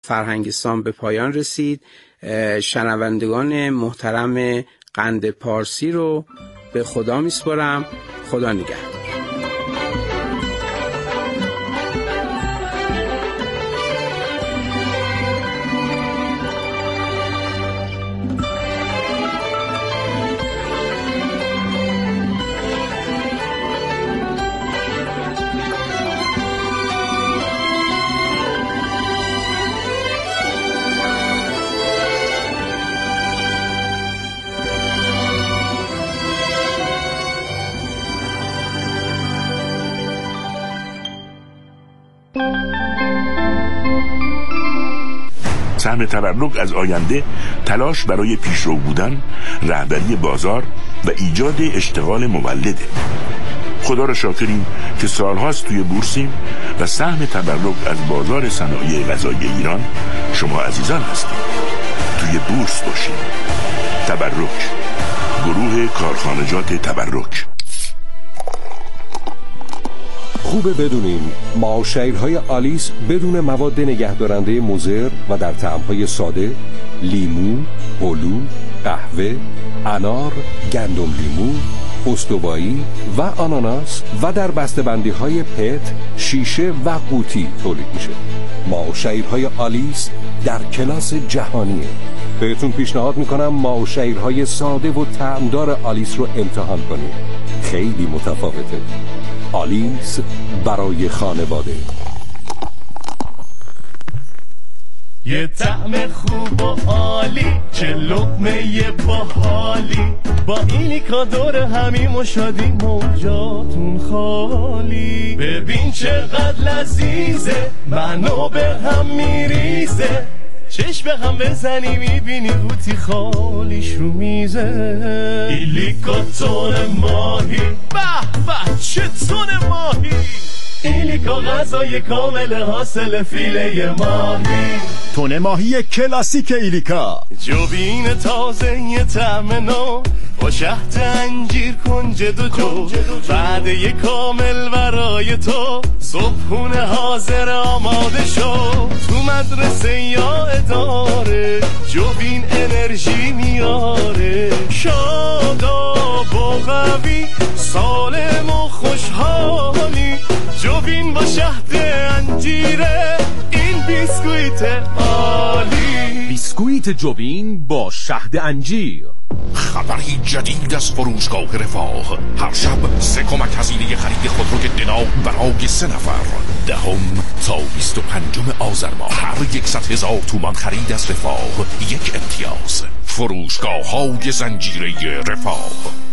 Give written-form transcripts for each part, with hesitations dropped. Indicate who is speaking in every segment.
Speaker 1: فرهنگستان به پایان رسید. شنوندگان محترم قند پارسی رو به خدا میسپارم. خدا نگهدار.
Speaker 2: سهم تبرک از آینده تلاش برای پیشرو بودن، رهبری بازار و ایجاد اشتغال مولده. خدا را شاکریم که سالهاست توی بورسیم و سهم تبرک از بازار صنایع غذایی ایران شما عزیزان هستید. توی بورس باشید. تبرک، گروه کارخانجات تبرک.
Speaker 3: خوبه بدونیم معاشرهای آلیس بدون مواد نگهدارنده مضر و در طعم‌های ساده، لیمو، هلو، قهوه، انار، گندم لیمو، استوایی و آناناس و در بسته‌بندی‌های پت، شیشه و قوطی تولید میشه. معاشرهای آلیس در کلاس جهانیه. بهتون پیشنهاد میکنم معاشرهای ساده و طعمدار آلیس رو امتحان کنید. خیلی متفاوته. آلیس برای خانواده.
Speaker 4: یه طعم خوب و عالی، چه لقمه باحالی، با ایلیکا دور همیم و شادی موجاتون خالی. ببین چقدر لذیذه، منو به هم میریزه، چشم به هم بزنی میبینی قوطی خالیش رو میزه. ایلیکا تون ماهی، به به چه تون ماهی، ایلیکا غذای کامل حاصل فیله ماهی.
Speaker 5: تون ماهی کلاسیک ایلیکا،
Speaker 4: جوبین تازه یه طعم نو، با شهد انجیر کنجد و جو، وعده کامل برای تو، صبحونه حاضر آماده شو. تو مدرسه یا اداره، جوبین انرژی میاره، شاداب و قوی، سالم و خوشحالی. جوبین با شهد انجیره، این بیسکویت عالی.
Speaker 6: بیسکویت جوبین با شهد انجیر.
Speaker 7: خبری جدید از فروشگاه رفاه. هر شب 3 کمک هزینه خرید خودروی دنا برای 3 نفر. 10 تا 25 آذر ماه. هر 100,000 تومان خرید از رفاه 1 امتیاز. فروشگاه های زنجیره رفاه.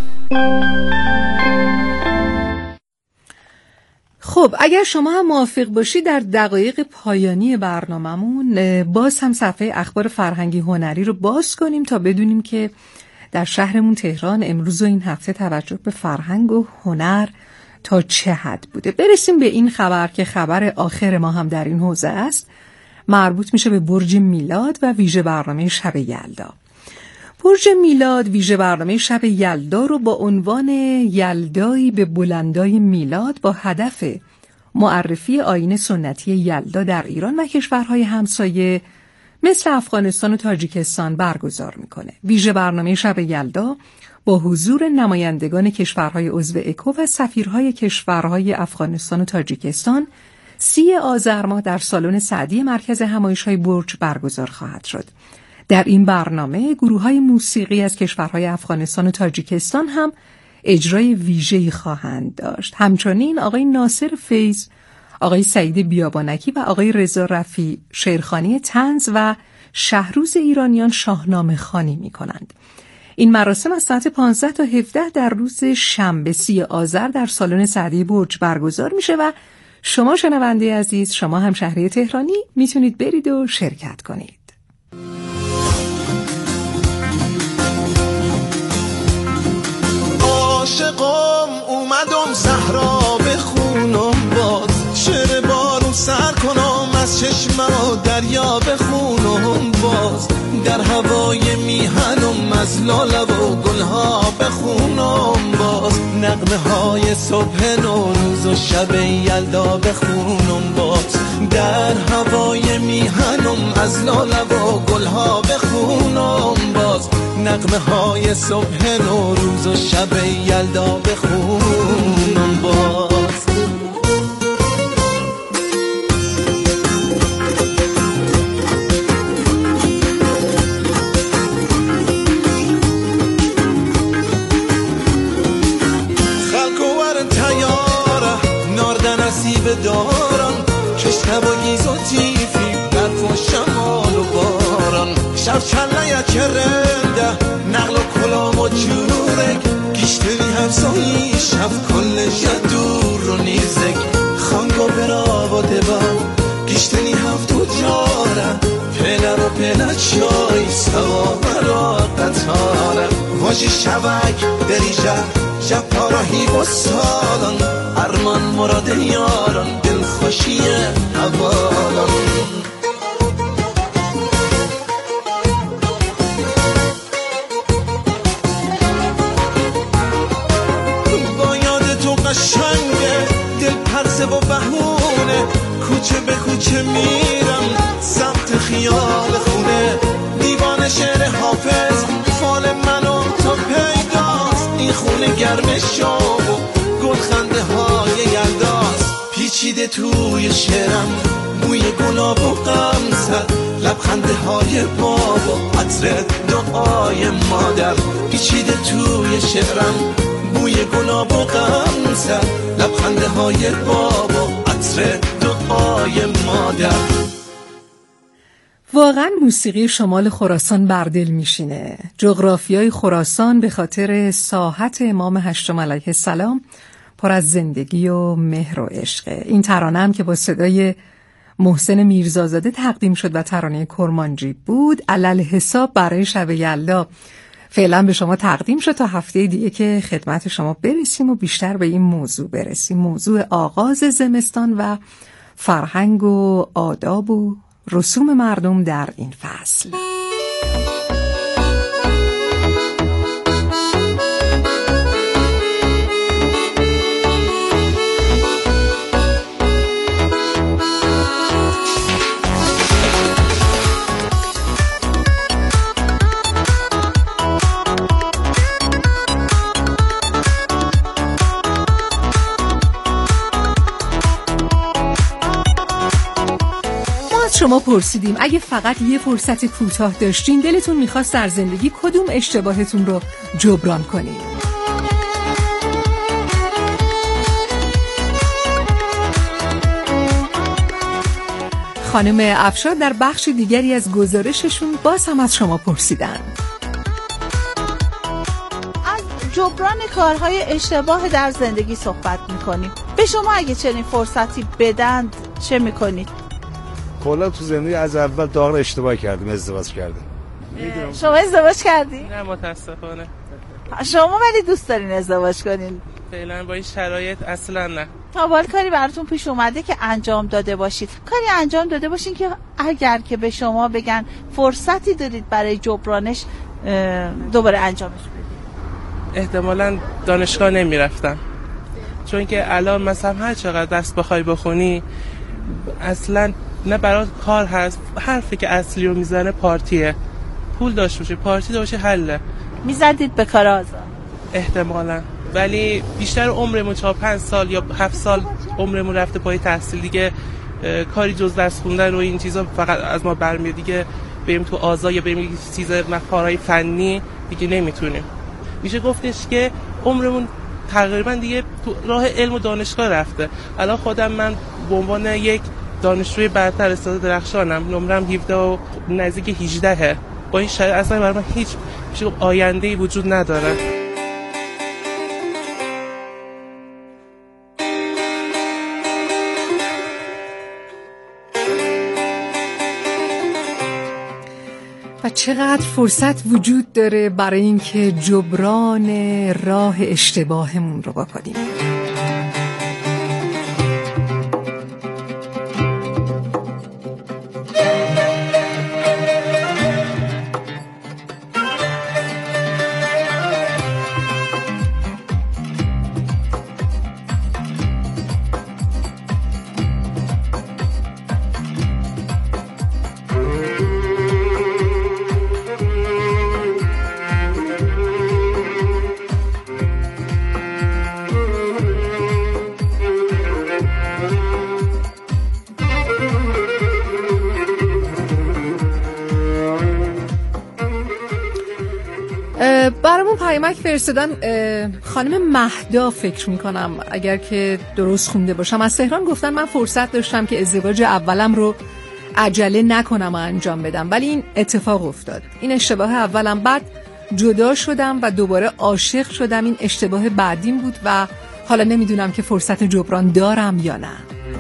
Speaker 8: خب اگر شما هم موافق باشید در دقایق پایانی برنامه‌مون باز هم صفحه اخبار فرهنگی هنری رو باز کنیم تا بدونیم که در شهرمون تهران امروز و این هفته توجه به فرهنگ و هنر تا چه حد بوده. برسیم به این خبر که خبر آخر ما هم در این حوزه است. مربوط میشه به برج میلاد و ویژه برنامه شب یلدا. برج میلاد ویژه برنامه شب یلدا رو با عنوان یلدایی به بلندای میلاد با هدف معرفی آیین سنتی یلدا در ایران و کشورهای همسایه مثل افغانستان و تاجیکستان برگزار میکنه. ویژه برنامه شب یلدا با حضور نمایندگان کشورهای عضو اکو و سفیرهای کشورهای افغانستان و تاجیکستان 30 آذر ماه در سالن سعدی مرکز همایش‌های برج برگزار خواهد شد. در این برنامه گروه‌های موسیقی از کشورهای افغانستان و تاجیکستان هم اجرای ویژه‌ای خواهند داشت. همچنین آقای ناصر فیض، آقای سعید بیابانکی و آقای رضا رفیع شعرخوانی طنز و شهروز ایرانیان شاهنامه خوانی می‌کنند. این مراسم از ساعت 15 تا 17 در روز شنبه 30 آذر در سالن سعدی برج برگزار میشه و شما شنونده عزیز، شما هم شهری تهرانی میتونید برید و شرکت کنید.
Speaker 4: عاشقم اومدم صحرا بخونم باز، شعر بارون سر کنم از چشمم دریا بخونم باز، در هوای میهنم از لاله و گلها بخونم باز، نغمه نغمه های صبح نوروز و شب یلدا بخونم باز، در هوای میهنم از لاله و گلها بخونم باز، نغمه های صبح نوروز و شب یلدا بخونم باز. دارم کشته با گیز و تیفی برف و شمال و باران، شب چله که رنده نقل و کلام و جورک، گیشتری همسایی شب کل جدور رو نیزک، خانگو برا و دبا گیشتری هفت و جاره، پله رو پله چای سوا برا قطاره، واجی شبک دریجه شب پاراهی و سالان، ارمان مراد یاران دل خوشی حوالان. با یاد تو قشنگه دل پرسه و بهونه، کوچه به کوچه میرم سمت خیال خونه، دیوان شعر حافظ فال منو تا پیداست، این خونه گرم شام و گلخنده های یلداست، پیچیده توی شعرم بوی گلاب و غمزه، لبخنده های بابا عطر دعای مادر، پیچیده توی شعرم بوی گلاب و غمزه، لبخنده های بابا عطر دعای مادر.
Speaker 8: واقعا موسیقی شمال خراسان بردل میشینه. جغرافیای خراسان به خاطر ساحت امام هشتم علیه السلام پر از زندگی و مهر و عشقه. این ترانه هم که با صدای محسن میرزازاده تقدیم شد و ترانه کرمانجی بود، علل حساب برای شب یلدا فعلا به شما تقدیم شد تا هفته دیگه که خدمت شما برسیم و بیشتر به این موضوع برسیم، موضوع آغاز زمستان و فرهنگ و آداب و رسوم مردم در این فصل. شما پرسیدیم اگه فقط یه فرصت کوتاه داشتین دلتون میخواست در زندگی کدوم اشتباهتون رو جبران کنین؟ خانم افشار در بخش دیگری از گزارششون باز هم از شما پرسیدن
Speaker 9: از جبران کارهای اشتباه در زندگی صحبت میکنیم. به شما اگه چنین فرصتی بدن چه میکنید؟
Speaker 10: کلا تو زندگی از اول داغ اشتباه کردیم، ازدواج کردیم.
Speaker 9: شما ازدواج کردین؟
Speaker 11: نه متاسفانه.
Speaker 9: شما ولی دوست دارین ازدواج کنین؟
Speaker 11: فعلا با این شرایط اصلا نه.
Speaker 9: تا حالا کاری براتون پیش اومده که انجام داده باشید؟ کاری انجام داده باشین که اگر که به شما بگن فرصتی دارید برای جبرانش دوباره انجامش بدید؟
Speaker 11: احتمالاً دانشگاه نمیرفتم، چون که الان مثلا هر چقدر دست بخوای بخونی اصلا نه برای کار هست. حرفی که اصلی رو میزنه پارتیه، پول داشته باشه پارتی داشته حله.
Speaker 9: میزدید به کار آزاد
Speaker 11: احتمالاً، ولی بیشتر عمرمون 4-5 سال یا 7 سال عمرمون رفته پای تحصیل دیگه. کاری جز درس خوندن و این چیزا فقط از ما برمیاد دیگه. بریم تو آزاد یا بریم چیز کارهای فنی دیگه نمیتونیم. میشه گفتش که عمرمون تقریبا دیگه تو راه علم و دانشگاه رفته. الان خودم من به عنوان یک دانشجوی برتر استاد درخشانم، نمرم 17 و نزدیک 18. با این شرایط اصلا برای من هیچ آینده‌ای وجود نداره.
Speaker 8: و چقدر فرصت وجود داره برای اینکه جبران راه اشتباهمون رو بکنیم. برامون پیامک فرستادن خانم مهدا، فکر میکنم اگر که درست خونده باشم، از تهران گفتن من فرصت داشتم که ازدواج اولم رو عجله نکنم و انجام بدم، ولی این اتفاق افتاد. این اشتباه اولم، بعد جدا شدم و دوباره عاشق شدم. این اشتباه بعدیم بود و حالا نمیدونم که فرصت جبران دارم یا نه.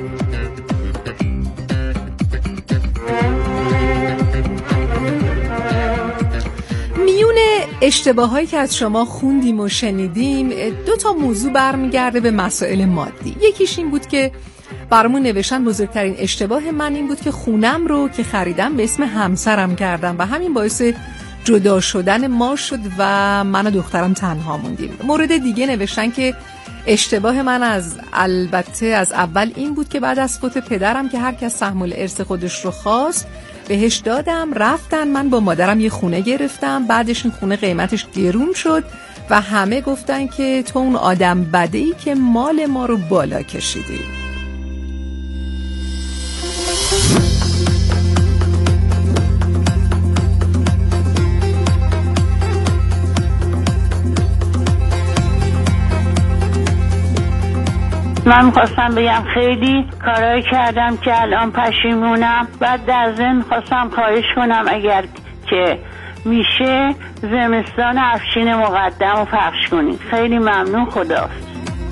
Speaker 8: میون اشتباهایی که از شما خوندیم و شنیدیم 2 موضوع برمیگرده به مسائل مادی. یکیش این بود که برامون نوشتن بزرگترین اشتباه من این بود که خونم رو که خریدم به اسم همسرم کردم و همین باعث جدا شدن ما شد و من و دخترم تنها موندیم. مورد دیگه نوشتن که اشتباه من البته از اول این بود که بعد از فوت پدرم که هر کس سهم الارث خودش رو خواست بهش دادم، رفتن، من با مادرم یه خونه گرفتم، بعدش این خونه قیمتش گرون شد و همه گفتن که تو اون آدم بده‌ای که مال ما رو بالا کشیدی.
Speaker 12: من میخواستم بگم خیلی کارایی کردم که الان پشیمونم. بعد در ضمن خواستم خواهش کنم اگر که میشه زمستان افشین مقدم رو پخش کنید. خیلی ممنون. خداحافظ.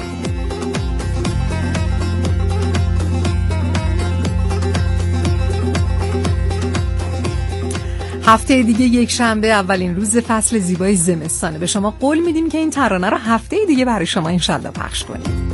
Speaker 8: هفته دیگه یک شنبه اولین روز فصل زیبای زمستانه. به شما قول میدیم که این ترانه رو هفته دیگه برای شما انشالله پخش کنیم.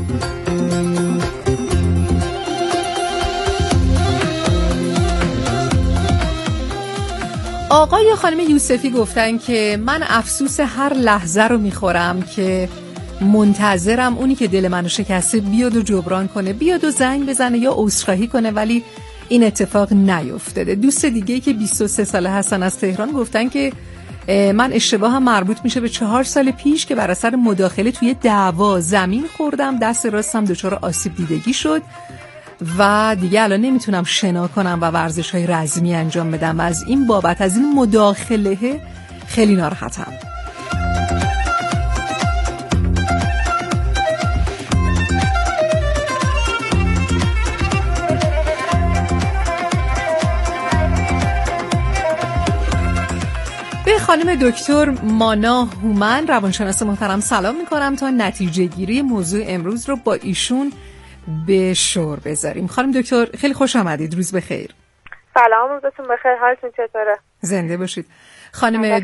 Speaker 8: آقای یا خانم یوسفی گفتن که من افسوس هر لحظه رو میخورم که منتظرم اونی که دل منو شکسته بیاد و جبران کنه، بیاد و زنگ بزنه یا عذرخواهی کنه، ولی این اتفاق نیفتاده. دوست دیگه که 23 ساله هستن از تهران گفتن که من اشتباهم مربوط میشه به 4 سال پیش که بر اثر مداخله توی دعوا زمین خوردم، دست راستم دچار آسیب دیدگی شد و دیگه الان نمیتونم شنا کنم و ورزش‌های رزمی انجام بدم. از این بابت، از این مداخله خیلی ناراحتم. به خانم دکتر مانا هومن روانشناس محترم سلام میکنم تا نتیجه گیری موضوع امروز رو با ایشون به شور بذاریم. خانم دکتر خیلی خوش آمدید. روز بخیر.
Speaker 13: سلام، روزتون بخیر. حالتون چطوره؟
Speaker 8: زنده باشید. خانم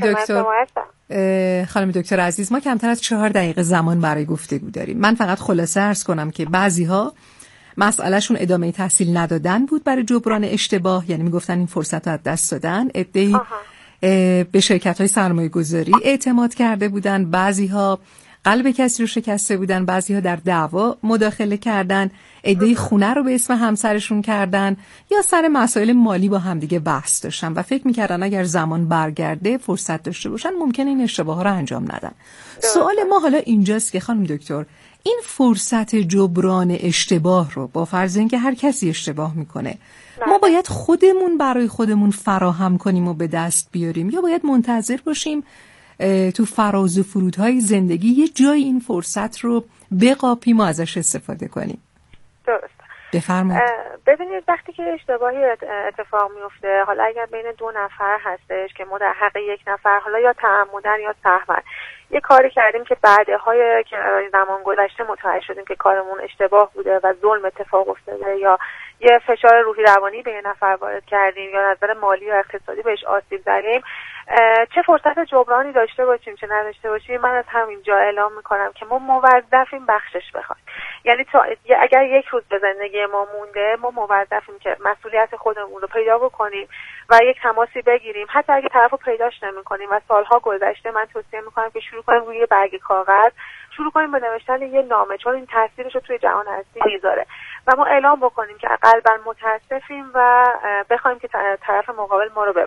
Speaker 8: دکتر عزیز، ما کمتر از 4 دقیقه زمان برای گفتگو داریم. من فقط خلاصه عرض کنم که بعضی‌ها مسئلهشون ادامه تحصیل ندادن بود برای جبران اشتباه، یعنی میگفتن این فرصت رو از دست دادن. عده‌ای به شرکت‌های سرمایه‌گذاری اعتماد کرده بودن، بعضی‌ها قلب کسی رو شکسته بودن، بعضی‌ها در دعوا مداخله کردن، عده‌ای خونه رو به اسم همسرشون کردن یا سر مسائل مالی با همدیگه بحث داشتن و فکر می‌کردن اگر زمان برگرده فرصت داشته باشن ممکنه این اشتباه‌ها رو انجام ندن. سوال ما حالا اینجاست که خانم دکتر، این فرصت جبران اشتباه رو با فرض اینکه هر کسی اشتباه میکنه ما باید خودمون برای خودمون فراهم کنیم و به دست بیاریم یا باید منتظر باشیم تو فراز و فرودهای زندگی یه جای این فرصت رو بقاپیم و ازش استفاده کنیم؟
Speaker 13: درست.
Speaker 8: بفرمایید.
Speaker 13: ببینید وقتی که اشتباهی اتفاق میفته، حالا اگر بین 2 نفر هستش که ما در حق 1 نفر حالا یا تعمدن یا سهوا یه کاری کردیم که بعدهای که زمان گذشته متوجه شدیم که کارمون اشتباه بوده و ظلم اتفاق افتاده یا یه فشار روحی روانی به یه نفر وارد کردیم یا نظر مالی یا اقتصادی بهش آسیب زدیم، چه فرصت جبرانی داشته باشیم چه نداشته باشیم، من از همینجا اعلام میکنم که ما موظفیم بخشش بخوایم. یعنی اگر 1 روز به زندگی ما مونده، ما موظفیم که مسئولیت خودمون رو پیدا بکنیم و یک تماسی بگیریم. حتی اگه طرفو پیداش نمی‌کنیم و سالها گذشته، من توصیه میکنم که شروع کنیم روی برگ کاغذ شروع کنیم به نوشتن یه نامه، چون این تاثیرش رو توی جهان هستی میذاره و ما اعلام بکنیم که قلباً متاسفیم و بخوایم که طرف مقابل ما رو ببخشه.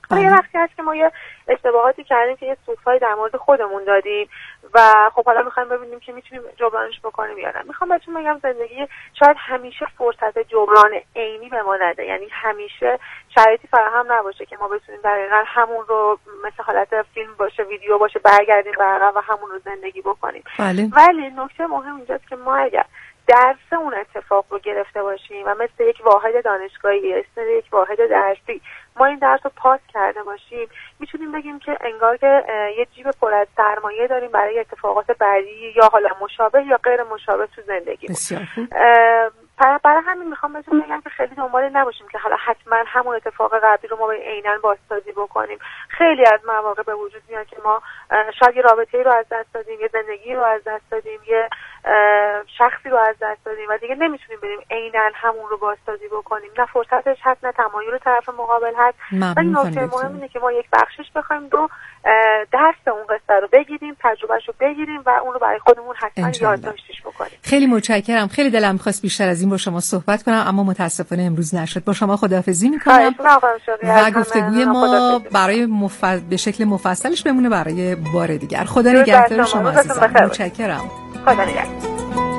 Speaker 13: یه وقتی هست که ما یه اشتباهاتی کردیم که یه سوت‌های در مورد خودمون دادیم و خب حالا میخوایم ببینیم که میتونیم جبرانش بکنیم یا نه. میخوام بهتون بگم زندگی شاید همیشه فرصت جبران عینی به ما نده، یعنی همیشه شرایطی فراهم نباشه که ما بتونیم دقیقاً همون رو مثل حالت فیلم باشه، ویدیو باشه، برگردیم به عقب و همون رو زندگی بکنیم. ولی نکته مهم اینجاست که ما اگر درس اون اتفاق رو گرفته باشیم و مثل یک واحد دانشگاهی، مثل یک واحد درسی ما این درس رو پاس کرده باشیم، میتونیم بگیم که انگار که یه جیب پر از سرمایه داریم برای اتفاقات بعدی یا حالا مشابه یا غیر مشابه تو زندگی. برای همین میخوام بهتون بگم که خیلی دنبال نباشیم که حالا حتما همون اتفاق قبلی رو ما عیناً بازسازی بکنیم. خیلی از مواقع به وجود میاد که ما شاید یه رابطه‌ای رو از دست دادیم، یه زندگی رو از دست دادیم، یه شخصی رو از دست دادیم و دیگه نمیتونیم بریم عیناً همون رو بازسازی بکنیم. نه فرصتش هست، نه تمایل طرف مقابل هست. ولی نکته مهم اینه که ما یک بخشش بخوایم دو درس اون قصه رو بگیریم، تجربهش رو بگیریم و اون رو برای خودمون حتما یادداشتش بکنیم.
Speaker 8: خیلی متشکرم. خیلی دلم می‌خواست بیشتر از این با شما صحبت کنم اما متاسفانه امروز نشد. با شما خداحافظی می‌کنم و گفتگوی ما برای به شکل مفصلش بمونه برای بار دیگر. خدا نگهدار شما عزیزم. متشکرم.
Speaker 13: خدا نگهدار.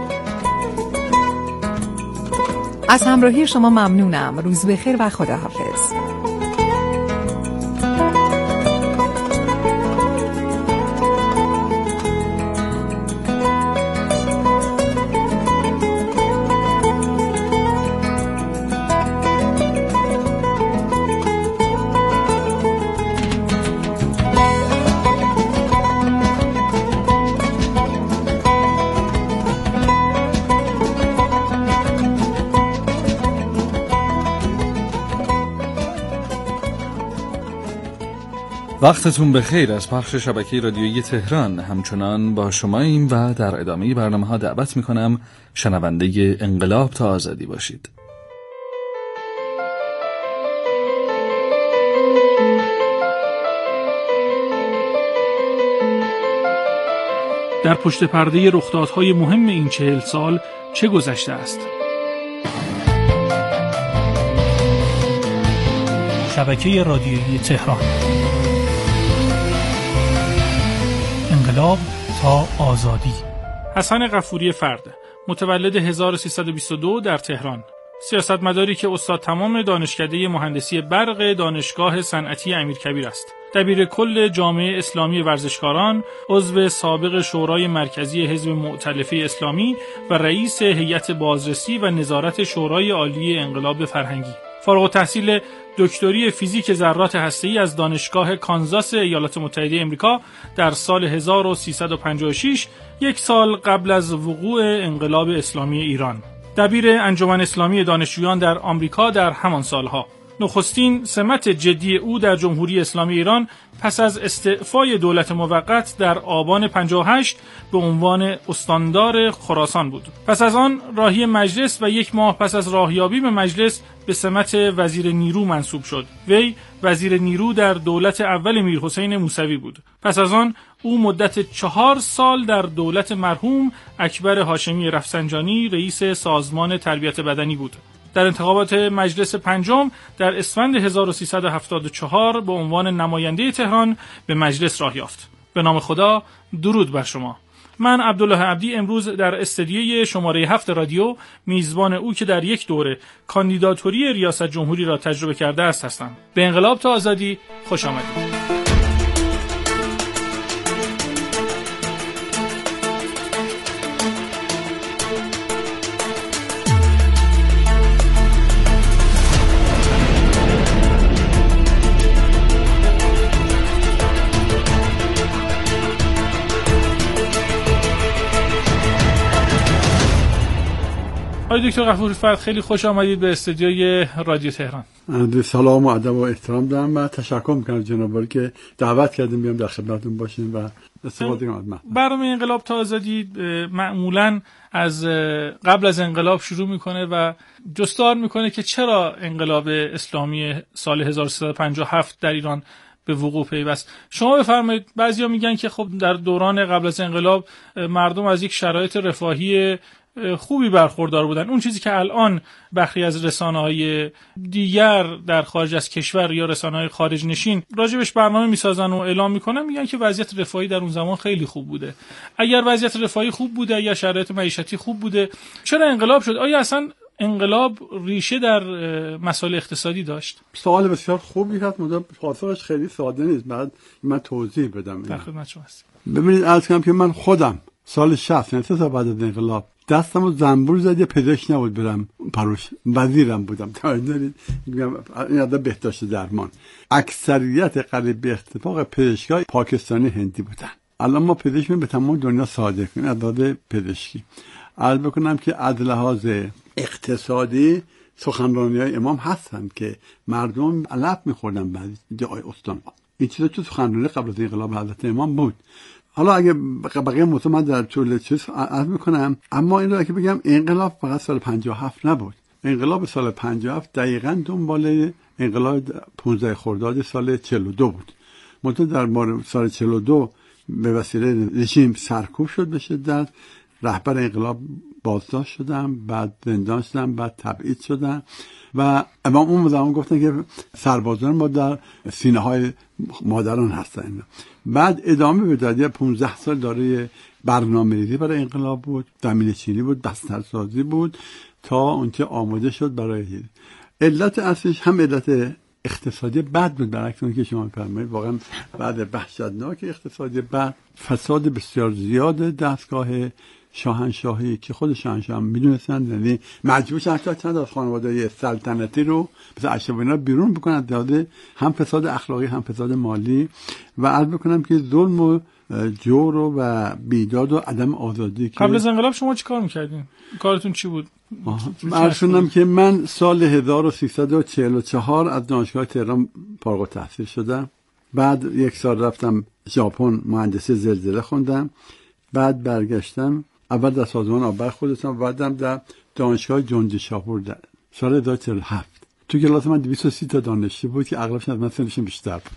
Speaker 8: از همراهی شما ممنونم. روز بخیر و خداحافظ.
Speaker 14: وقتتون بخیر. از پخش شبکه رادیویی تهران همچنان با شماییم و در ادامه برنامه‌ها دعوت می‌کنم شنونده انقلاب تا آزادی باشید.
Speaker 15: در پشت پرده رخدادهای مهم این 40 سال چه گذشته است؟ شبکه رادیویی تهران. انقلاب تا آزادی. حسن غفوری فرد، متولد 1322 در تهران، سیاستمداری که استاد تمام دانشکده مهندسی برق دانشگاه صنعتی امیرکبیر است. دبیر کل جامعه اسلامی ورزشکاران، عضو سابق شورای مرکزی حزب مؤتلفه اسلامی و رئیس هیئت بازرسی و نظارت شورای عالی انقلاب فرهنگی. فارغ التحصیل دکتری فیزیک ذرات هسته‌ای از دانشگاه کانزاس ایالات متحده آمریکا در سال 1356، یک سال قبل از وقوع انقلاب اسلامی ایران. دبیر انجمن اسلامی دانشجویان در آمریکا در همان سالها. نخستین سمت جدی او در جمهوری اسلامی ایران پس از استعفای دولت موقت در آبان 58 به عنوان استاندار خراسان بود. پس از آن راهی مجلس و یک ماه پس از راهیابی به مجلس به سمت وزیر نیرو منصوب شد. وی وزیر نیرو در دولت اول میرحسین موسوی بود. پس از آن او مدت 4 سال در دولت مرحوم اکبر هاشمی رفسنجانی رئیس سازمان تربیت بدنی بود. در انتخابات مجلس پنجم در اسفند 1374 به عنوان نماینده تهران به مجلس راه یافت. به نام خدا، درود بر شما. من عبدالله عبدی امروز در استدیوی شماره 7 رادیو میزبان او که در یک دوره کاندیداتوری ریاست جمهوری را تجربه کرده است هستم. به انقلاب تا آزادی خوش آمدید. آقای دکتر غفوری فرد، خیلی خوش آمدید به استودیوی رادیو تهران.
Speaker 16: سلام و ادب و احترام دارم و تشکر میکنم جناب عالی که دعوت کردیم بیام در خدمتتون باشیم و استفاده کنیم.
Speaker 15: برنامه انقلاب تا آزادی معمولاً از قبل از انقلاب شروع میکنه و جستار میکنه که چرا انقلاب اسلامی سال 1357 در ایران به وقوع پیوست. شما بفرمایید. بعضیا میگن که خب در دوران قبل از انقلاب مردم از یک شرایط رفاهی خوبی برخوردار بودن. اون چیزی که الان بخشی از رسانه‌های دیگر در خارج از کشور یا رسانه‌های خارج نشین راجبش برنامه میسازن و اعلام میکنن، میگن که وضعیت رفاهی در اون زمان خیلی خوب بوده. اگر وضعیت رفاهی خوب بوده، اگر شرایط معیشتی خوب بوده، چرا انقلاب شد؟ آیا اصلا انقلاب ریشه در مسائل اقتصادی داشت؟
Speaker 16: سوال بسیار خوبی هست، مدام پاسخش خیلی ساده نیست. بعد من توضیح بدم.
Speaker 15: در خدمت شما هستم.
Speaker 16: ببینید عرض کنم که من خودم سال 60 یعنی 3 سال بعد از انقلاب دستمو زنبور زد، یه پزشک نبود برم پروش، وزیرم بودم. دارید میگم این عادت بهداشت درمان. اکثریت قریب به اتفاق پزشکای پاکستانی هندی بودن. الان ما پزشک به تمام دنیا صادر کنیم عدد پزشکی. عرض بکنم که از لحاظ اقتصادی سخنرانی‌های امام هستن که مردم علف می‌خوردن بعضی جای استان‌ها. این چیزا تو سخنرانی قبل از انقلاب حضرت امام بود. حالا اگه بقیه موضوع من در طول چیز عرض می‌کنم، اما این رو که بگم انقلاب فقط سال 57 نبود. انقلاب سال 57 دقیقاً دنبال انقلاب 15 خرداد سال 42 بود. منتها در سال 42 به وسیله رژیم سرکوب شد به شدت. رهبر انقلاب بازداشت شدن، بعد زندان شدن، بعد تبعید شدن و امام اون زمان گفتن که سربازان ما در سینه های مادران هستن. بعد ادامه بداد. 15 سال داره برنامه‌ریزی برای انقلاب بود، زمینه چینی بود، بسترسازی بود تا اونچه آماده شد برای علت اصلیش هم علت اقتصادی بد بود، برعکس اون که شما فرمایید. واقعا بعد وحشتناک اقتصادی بد، فساد بسیار زیاد دستگاه شاهنشاهی که خود شاهنشاه هم میدونستن، یعنی مجبور شدن چند از خانواده سلطنتی رو مثل اشرافینا بیرون بکنن، داده هم فساد اخلاقی هم فساد مالی. و عرض بکنم که ظلم و جور و بیداد و عدم آزادی.
Speaker 15: قبل از انقلاب شما چی کار میکردین؟ کارتون چی بود؟
Speaker 16: عرض کنم که من سال 1344 از دانشگاه تهران فارغ التحصیل شدم. بعد 1 سال رفتم ژاپن مهندسی زلزله خوندم. بعد برگشتم اول در سازمان آب برق خودم، بعدم در دانشگاه جنجی شاپور در سال 1947. تو کلاس من 230 تا دانشجو بود که اغلبش از من سنشون بیشتر بود.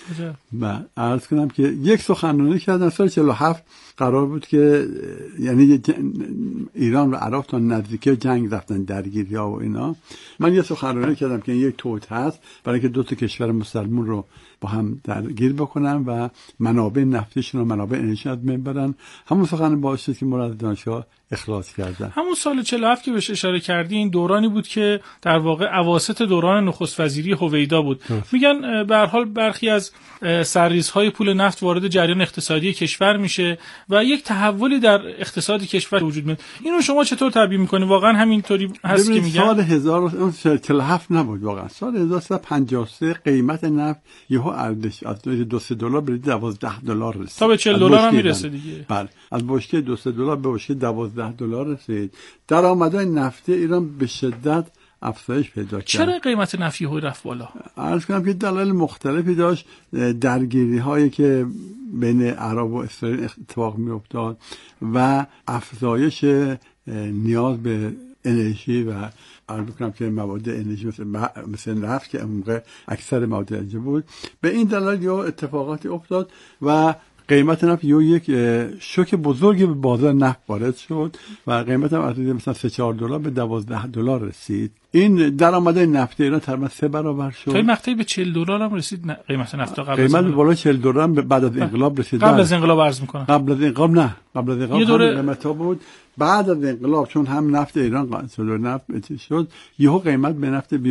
Speaker 16: و عرض کنم که یک سخنرانی کردم سال 47. قرار بود که یعنی ایران و عراق تا نزدیکی جنگ رفتن، درگیری‌ها و اینا. من یه سخنرانی کردم که یک توت هست برای اینکه 2 تا کشور مسلمان رو با هم درگیر بکنن و منابع نفتیشون و منابع انرژی از بین برن. همون سخنرانی باعث شد که مراد دانشگاه اخلاص کردن.
Speaker 15: همون سال 47 که بهش اشاره کردین دورانی بود که در واقع اواسط دوران نخست وزیری هویدا بود. میگن به هر حال برخی از سرریزهای پول نفت وارد جریان اقتصادی کشور میشه و یک تحولی در اقتصاد کشور وجود میاد. اینو شما چطور تعبیر میکنید؟ واقعا همینطوری هست که میگن؟
Speaker 16: سال 1047 نبود، واقعا سال 1353 قیمت نفت یهو ارزش از $2 به $12 رسید.
Speaker 15: تا به $40 هم میرسه دیگه.
Speaker 16: بله، از بشکه $2 به بشکه $12 رسید. درآمدهای نفتی ایران به شدت افزایش پیدا کرد.
Speaker 15: چرا قیمت نفت یهو رفت بالا؟
Speaker 16: عرض کنم که دلایل مختلفی داشت. درگیری هایی که بین عرب و اسرائیل اتفاق می افتاد و افزایش نیاز به انرژی و عرض کنم که مواد انرژی مثل نفت که موقع اکثر مواد انرژی بود. به این دلایل یا اتفاقاتی افتاد و قیمت نفت یک شوک بزرگی به بازار نفت وارد شد و قیمت هم از مثلا $3-4 به $12 رسید. این درآمدهای نفت ایران تقریبا 3 برابر شد.
Speaker 15: تا مقطعی به $40 هم رسید قیمت نفت.
Speaker 16: قیمت بالا $40 هم بعد از انقلاب رسید.
Speaker 15: قبل از انقلاب عرض میکنم.
Speaker 16: قبل از انقلاب نه، قبل از انقلاب قیمت ها بود. بعد از انقلاب چون هم نفت ایران قاطی نفت شد، یهو قیمت به نفت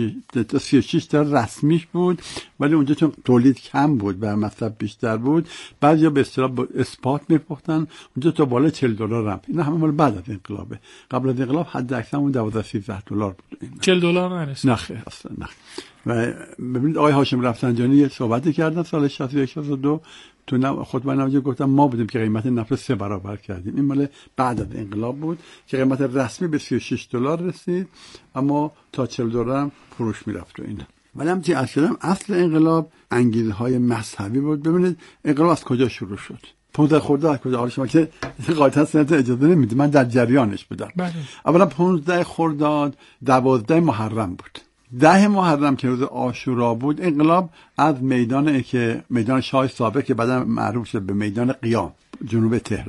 Speaker 16: 36 تا رسمیش بود، ولی اونجا چون تولید کم بود و مصرف بیشتر بود، بعضیا به اصطلاح اسپات می‌فروختن، اونجا تا بالا $40 رفت. اینا همه مال بعد از انقلابه. قبل از انقلاب حد اکثر اون $12-13 بود.
Speaker 15: $40 نرسید.
Speaker 16: نه خیر اصلا نه. و ببینید آقای هاشم رفسنجانی یه صحبتی کردن سال 61-62 تو خطبه نوجه گفتم ما بودیم که قیمت نفت 3 برابر کردیم. این مال بعد از انقلاب بود که قیمت رسمی به $36 رسید، اما تا $40 هم فروش میرفت و اینا. ولی هم چی اصل انقلاب انگیزه‌های مذهبی بود. ببینید انقلاب از کجا شروع شد؟ 15 خرداد کجا؟ حالا شما که قاعدتا سنت اجازه نمیدید، من در جریانش بودم. اولا 15 خرداد 12 محرم بود. 10 محرم که روز عاشورا بود، انقلاب از میدان شاه سابق که بعدا معروف شد به میدان قیام جنوب تهران،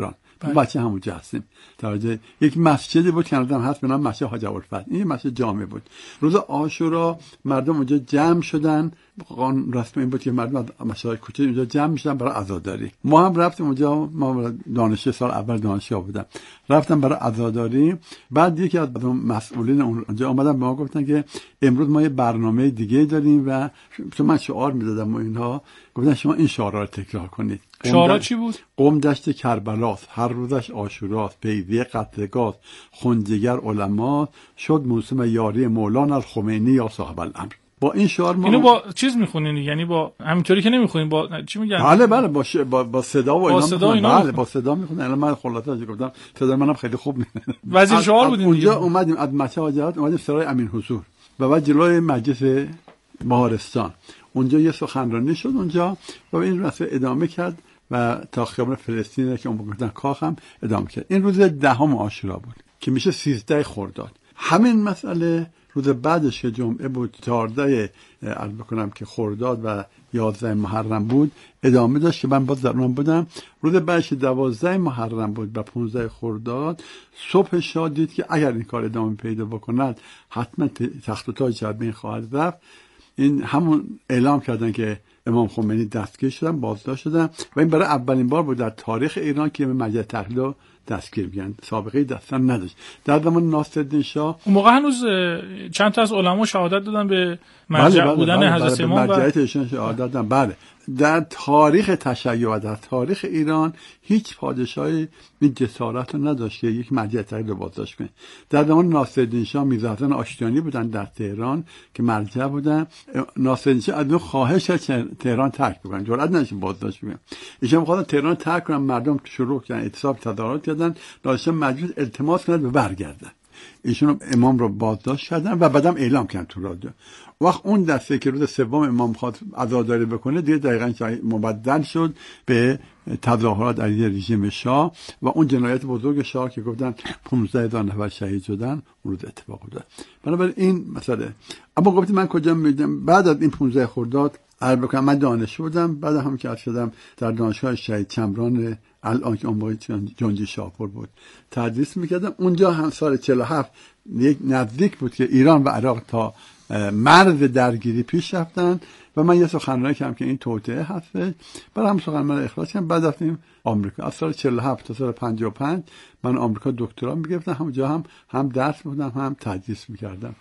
Speaker 16: بچه همونجا هستیم. در یک مسجدی بود که الان هست به نام مسجد حاج ابوالفتح. این مسجد جامع بود. روز عاشورا مردم اونجا جمع شدن. قانون رسم این بود که مردم از مشاهد کوچه اونجا جمع میشدن برای عزاداری. ما هم رفتیم اونجا. ما دانشجو سال اول دانشگاه بودم، رفتم برای عزاداری. بعد یکی از مسئولین اونجا اومدن به ما گفتن که امروز ما یه برنامه دیگه داریم و من شعار میدادم و اینها گفتن شما این شعارا رو تکرار کنید.
Speaker 15: شعارا چی بود؟
Speaker 16: قم دشت کربلاست، هر روزش عاشوراست، پیوی قطرگاست، خونجگر علما شد موسم یاری مولانا الخمینی یا صاحب الامر. با این شعار ما
Speaker 15: اینو با چیز میخونین، یعنی با همینطوری که نمیخونین، با چی میگن؟
Speaker 16: بله با صدا و
Speaker 15: اینا
Speaker 16: بله با صدا میخونن. الان من خلاصه گفتم صدا منم خیلی خوب نیست.
Speaker 15: وزیر شعار بودین
Speaker 16: اونجا اومدیم از مشهد حاجت اومدیم سرای امین حضور و بعد جلوی مجلس بهارستان اونجا یه سخنرانی شد اونجا و این رسم ادامه کرد و تا خیابان فلسطین که اون گفتن کاخ هم ادامه کرد. این روز 10 عاشورا بود که میشه 13 خرداد. همین مسئله روز بعدش که جمعه بود 14 عرض بکنم که خرداد و 11 محرم بود ادامه داشت که من باز در اون بودم. روز بعدش 12 محرم بود و 15 خرداد صبح شاد دید که اگر این کار ادامه پیدا بکند حتما تخت و تاج جبین خواهد رفت. این همون اعلام کردن که امام خمینی دستگیر شدن، بازداشت شدن و این برای اولین بار بود در تاریخ ایران که مجلس تحلیل دستگیر میگن. سابقه دستن نداشت. در زمان ناصرالدین شاه
Speaker 15: اون موقع هنوز چند تا از علما شهادت دادن به مرجع بودن حضرت امام و
Speaker 16: مرجعیتشون شهادت دادن. بله در تاریخ تشیع و در تاریخ ایران هیچ پادشاهی این جسارت رو نداشت که یک مرجع تحلیل رو بازداشت کنه. در زمان ناصرالدین شاه میرزاحسن آشتیانی بودن در تهران که مرجع بودن. ناصرالدین شاه از اون خواهش کرد تهران ترک بکنن، جرئت نداشت بازداشت کنه. ایشون می‌خواستن تهران ترک کنن، مردم شروع کردن اعتصاب تظاهرات کردن، داشتن مجلس التماس کرد و برگردن. ایشون امام رو بازداشت کردن و بعدم اعلام کردن تو رادیو. وقت اون دسته که روز سوم امام خواست عزاداری بکنه دیگه دقیقاً مبدل شد به تظاهرات علیه رژیم شاه و اون جنایت بزرگ شاه که گفتن 15000 نفر شهید شدن اون روز اتفاق افتاد. بنابراین این مسئله. اما گفتم من کجا میدم بعد از این 15 خرداد عرض بکنم من دانشجو بودم. بعد هم که شدم در دانشگاه شهید چمران الان که اون موقع جنجی شاپور بود تدریس میکردم. اونجا هم سال 47 یک نزدیک بود که ایران و عراق تا مرز درگیری پیش رفتن و من یه سخنرانی کردم که این توطئه هستش. بعد هم سخنرانی اخراج کردم. بعد رفتیم آمریکا. از سال 47 تا سال 55 من آمریکا دکترا میگرفتم. همونجا هم درس بودم هم تدریس میکردم.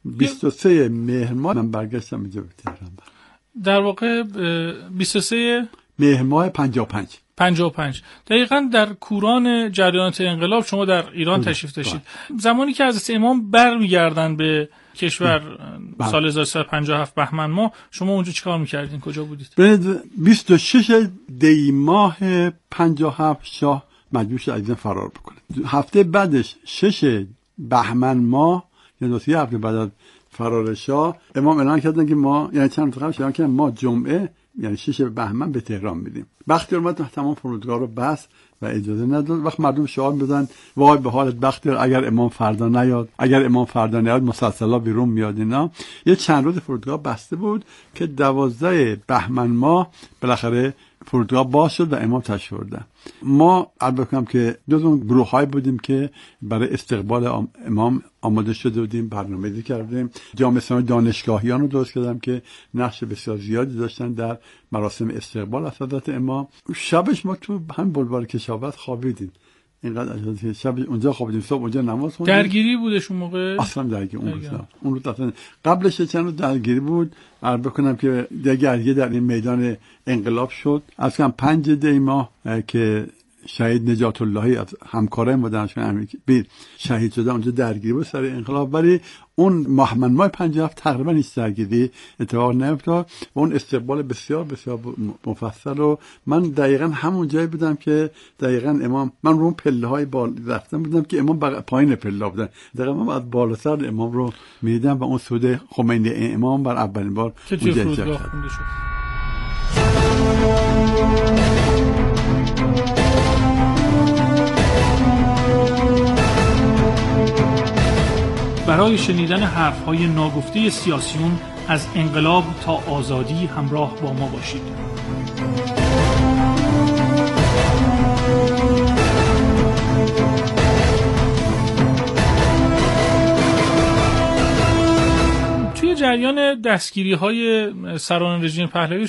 Speaker 16: 23 مهر ماه من برگشتم اینجا به تهران. در
Speaker 15: واقع 23
Speaker 16: مهر ماه 55
Speaker 15: دقیقاً در کوران جریانات انقلاب شما در ایران تشریف داشتید. زمانی که حضرت امام برمیگردن به کشور سال 1357 بهمن ماه، شما اونجا چیکار میکردین؟ کجا بودید؟
Speaker 16: 26 دی ماه 57 شاه مجبور شد از فرار بکنه. هفته بعدش 6 بهمن ماه یعنی 2 هفته بعد از فرار شاه امام اعلان کردن که ما یعنی چند روز قبل اعلان کردن ما جمعه یعنی 6 بهمن به تهران میدیم. بختیار اومد تمام فرودگاه رو بست و اجازه نداد. وقت مردم شعار می‌دادن وای به حالت بختیار اگر امام فردا نیاد مسلسلا بیرون میاد. اینا یه چند روز فرودگاه بسته بود که 12 بهمن ماه بالاخره فرودگاه باز شد و امام تشریف بردن. ما البته که جزو گروه‌های بودیم که برای استقبال امام آماده شده بودیم، برنامه‌ریزی کردیم. جامعه اسلامی دانشگاهیان رو درست کردم که نقش بسیار زیادی داشتن در مراسم استقبال از حضرت امام. شبش ما تو هم بلوار کشاورز خوابیدیم. اینقدر شب اونجا خوابیدیم، صبح اونجا نماز خوندیم.
Speaker 15: درگیری بودش اون موقع؟
Speaker 16: اصلا درگیری اون روز اصلا قبلش چند روز درگیری بود. عرض بکنم که درگیری در این میدان انقلاب شد. اصلا 5 دی ماه که شهید نجات اللهی از همکارای ما دانشگاه امریکا شهید شده اونجا درگیری بود سر انقلاب. ولی اون بهمن ماه 57 تقریبا هیچ درگیری اتفاق نیفتاد و اون استقبال بسیار بسیار مفصل رو من دقیقاً همون جایی بودم که دقیقاً امام من رو اون پله‌های بالا رفتم بودم که امام پایین پله بودن. دقیقاً من از بالا سر امام رو می‌دیدم و اون سود خمینی امام بر اولین بار اونجا شد.
Speaker 15: برای شنیدن حرف‌های ناگفته سیاسیون از انقلاب تا آزادی همراه با ما باشید. طول جریان دستگیری های سران رژیم پهلوی